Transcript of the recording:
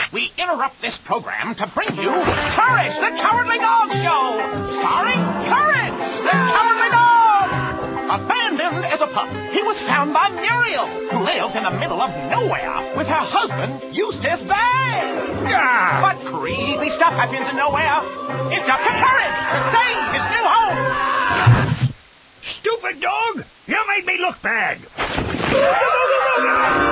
we interrupt this program to bring you Courage, the Cowardly Dog Show, starring Courage, the Cowardly Dog. Abandoned as a pup, he was found by Muriel, who lives in the middle of nowhere with her husband, Eustace Bay. But creepy stuff happens in nowhere. It's up to Courage to save his new home. Stupid dog! You made me look bad!